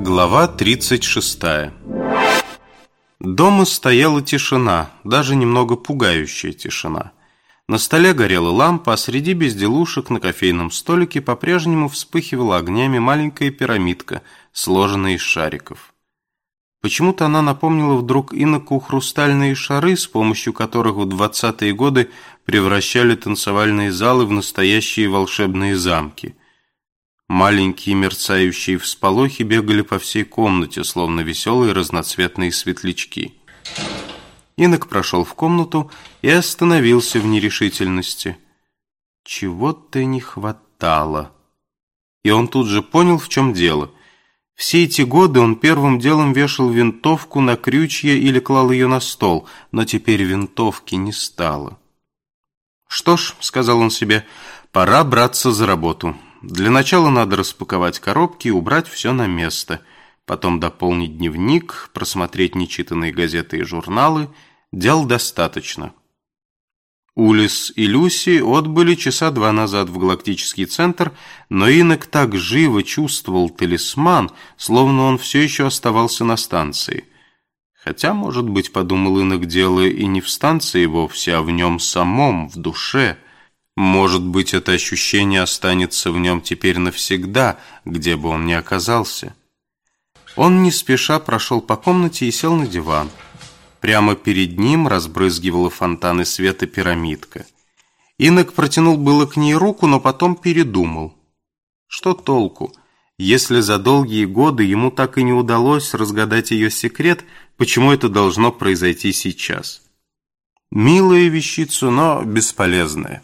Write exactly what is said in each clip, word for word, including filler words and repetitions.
Глава тридцать шестая. Дома стояла тишина, даже немного пугающая тишина. На столе горела лампа, а среди безделушек на кофейном столике по-прежнему вспыхивала огнями маленькая пирамидка, сложенная из шариков. Почему-то она напомнила вдруг иноку хрустальные шары, с помощью которых в двадцатые годы превращали танцевальные залы в настоящие волшебные замки. Маленькие мерцающие всполохи бегали по всей комнате, словно веселые разноцветные светлячки. Инок прошел в комнату и остановился в нерешительности. Чего-то не хватало. И он тут же понял, в чем дело. Все эти годы он первым делом вешал винтовку на крючья или клал ее на стол, но теперь винтовки не стало. «Что ж», — сказал он себе, — «пора браться за работу. Для начала надо распаковать коробки и убрать все на место, потом дополнить дневник, просмотреть нечитанные газеты и журналы. Дел достаточно». Улис и Люси отбыли часа два назад в галактический центр, но инок так живо чувствовал талисман, словно он все еще оставался на станции. Хотя, может быть, подумал инок, дело и не в станции вовсе, а в нем самом, в душе. Может быть, это ощущение останется в нем теперь навсегда, где бы он ни оказался. Он не спеша прошел по комнате и сел на диван. Прямо перед ним разбрызгивала фонтаны света пирамидка. Инок протянул было к ней руку, но потом передумал. Что толку? Если за долгие годы ему так и не удалось разгадать ее секрет, почему это должно произойти сейчас? Милая вещица, но бесполезная.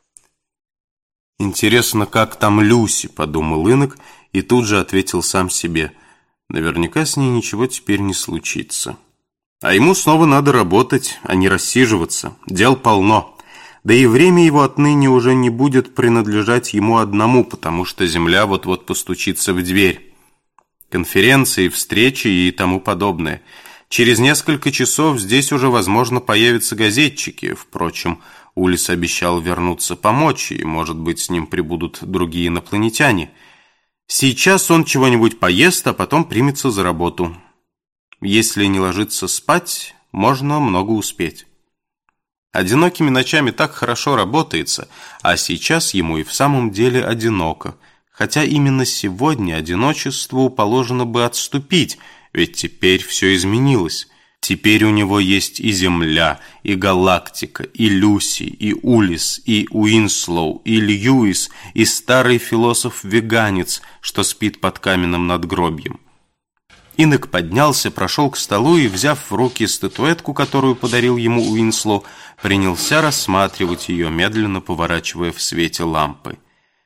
«Интересно, как там Люси?» – подумал инок и тут же ответил сам себе. Наверняка с ней ничего теперь не случится. А ему снова надо работать, а не рассиживаться. Дел полно. Да и время его отныне уже не будет принадлежать ему одному, потому что земля вот-вот постучится в дверь. Конференции, встречи и тому подобное. Через несколько часов здесь уже, возможно, появятся газетчики. Впрочем, Улис обещал вернуться помочь, и, может быть, с ним прибудут другие инопланетяне. Сейчас он чего-нибудь поест, а потом примется за работу. Если не ложиться спать, можно много успеть. Одинокими ночами так хорошо работается, а сейчас ему и в самом деле одиноко. Хотя именно сегодня одиночеству положено бы отступить, ведь теперь все изменилось. Теперь у него есть и Земля, и галактика, и Люси, и Улис, и Уинслоу, и Льюис, и старый философ-веганец, что спит под каменным надгробьем. Инок поднялся, прошел к столу и, взяв в руки статуэтку, которую подарил ему Уинслоу, принялся рассматривать ее, медленно поворачивая в свете лампы.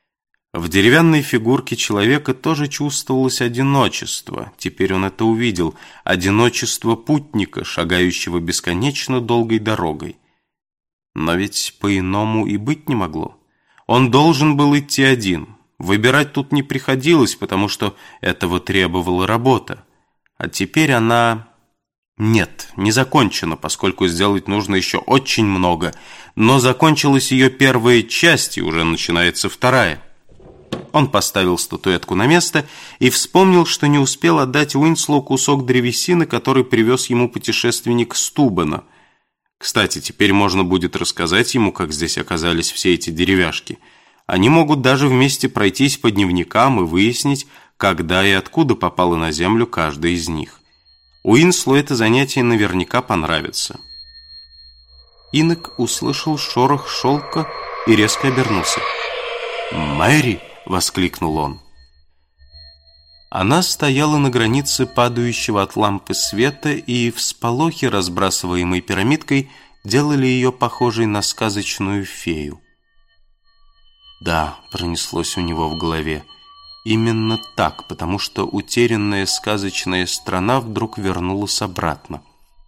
В деревянной фигурке человека тоже чувствовалось одиночество. Теперь он это увидел. Одиночество путника, шагающего бесконечно долгой дорогой. Но ведь по-иному и быть не могло. Он должен был идти один. Выбирать тут не приходилось, потому что этого требовала работа. А теперь она... Нет, не закончена, поскольку сделать нужно еще очень много. Но закончилась ее первая часть, и уже начинается вторая. Он поставил статуэтку на место и вспомнил, что не успел отдать Уинслоу кусок древесины, который привез ему путешественник Стубена. Кстати, теперь можно будет рассказать ему, как здесь оказались все эти деревяшки. Они могут даже вместе пройтись по дневникам и выяснить, когда и откуда попала на землю каждая из них. Уинслоу это занятие наверняка понравится. Инок услышал шорох шелка и резко обернулся. «Мэри!» — воскликнул он. Она стояла на границе падающего от лампы света, и всполохи, разбрасываемые пирамидкой, делали ее похожей на сказочную фею. «Да», — пронеслось у него в голове, — «именно так, потому что утерянная сказочная страна вдруг вернулась обратно».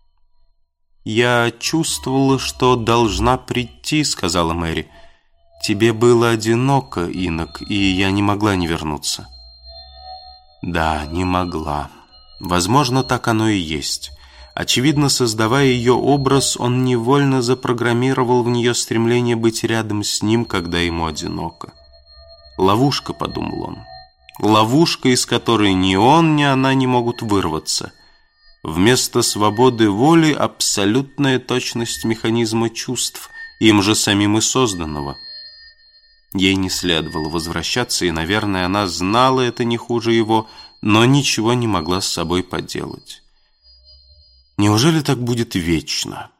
«Я чувствовала, что должна прийти», — сказала Мэри. «Тебе было одиноко, инок, и я не могла не вернуться». «Да, не могла. Возможно, так оно и есть. Очевидно, создавая ее образ, он невольно запрограммировал в нее стремление быть рядом с ним, когда ему одиноко. Ловушка, подумал он. ловушка, из которой ни он, ни она не могут вырваться. Вместо свободы воли абсолютная точность механизма чувств, им же самим и созданного. Ей не следовало возвращаться, и, наверное, она знала это не хуже его, но ничего не могла с собой поделать. Неужели так будет вечно?